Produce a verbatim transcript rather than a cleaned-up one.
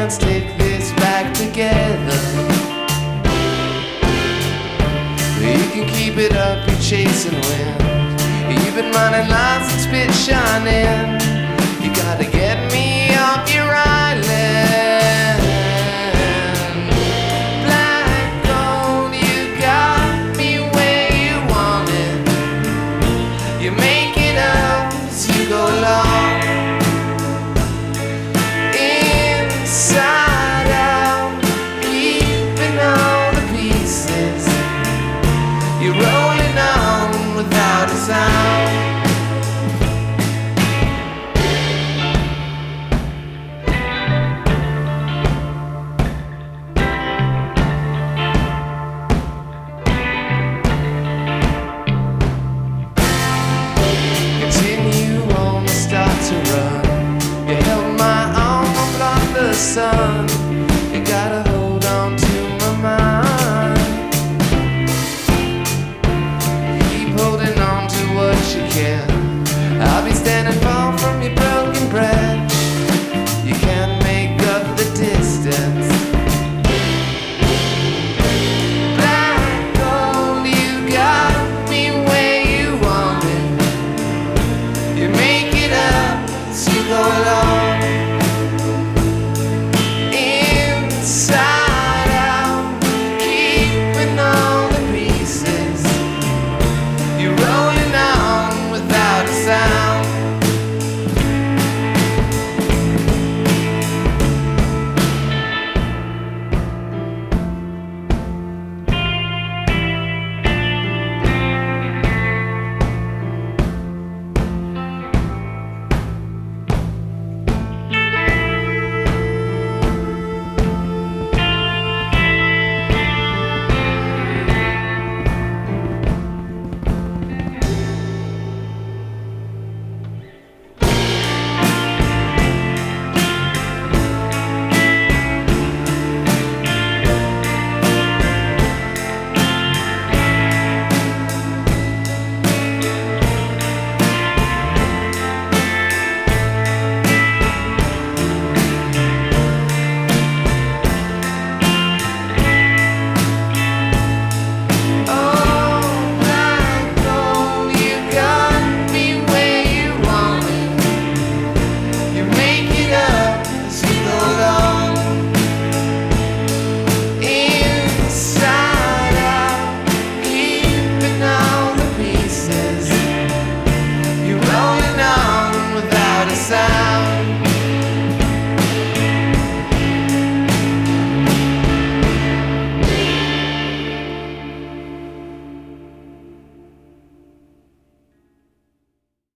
can stick this back together. You can keep it up, you're chasing wind. You've been running lines and spit shining. You gotta get me off your island. Black gold, you got me where you want it. You make it up as you go along. Inside out, keeping all the pieces. You're rolling on without a sound. Continue on, I start to run. You held my arm, I blocked the sun.